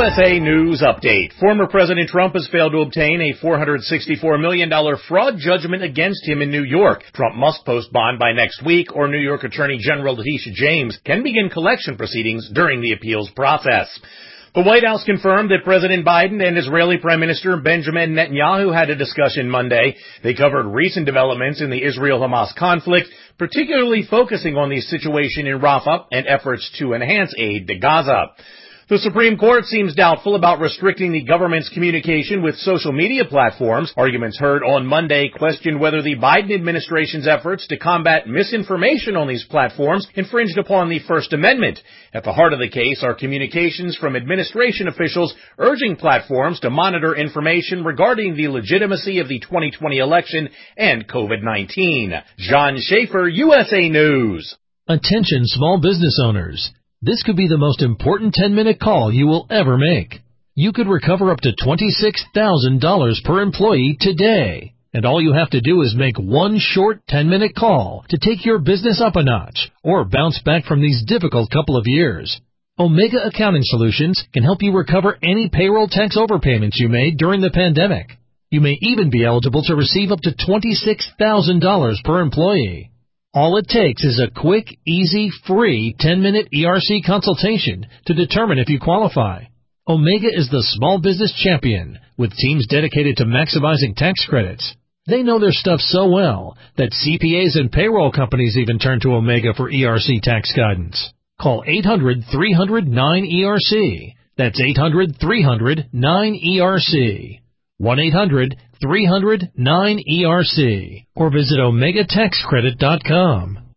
USA News Update. Former President Trump has failed to obtain a $464 million fraud judgment against him in New York. Trump must post bond by next week, or New York Attorney General Letitia James can begin collection proceedings during the appeals process. The White House confirmed that President Biden and Israeli Prime Minister Benjamin Netanyahu had a discussion Monday. They covered recent developments in the Israel-Hamas conflict, particularly focusing on the situation in Rafah and efforts to enhance aid to Gaza. The Supreme Court seems doubtful about restricting the government's communication with social media platforms. Arguments heard on Monday questioned whether the Biden administration's efforts to combat misinformation on these platforms infringed upon the First Amendment. At the heart of the case are communications from administration officials urging platforms to monitor information regarding the legitimacy of the 2020 election and COVID-19. John Schaefer, USA News. Attention small business owners. This could be the most important 10-minute call you will ever make. You could recover up to $26,000 per employee today. And all you have to do is make one short 10-minute call to take your business up a notch or bounce back from these difficult couple of years. Omega Accounting Solutions can help you recover any payroll tax overpayments you made during the pandemic. You may even be eligible to receive up to $26,000 per employee. All it takes is a quick, easy, free 10-minute ERC consultation to determine if you qualify. Omega is the small business champion with teams dedicated to maximizing tax credits. They know their stuff so well that CPAs and payroll companies even turn to Omega for ERC tax guidance. Call 800-300-9ERC. That's 800-300-9ERC. 1-800-300-9ERC or visit OmegaTaxCredit.com.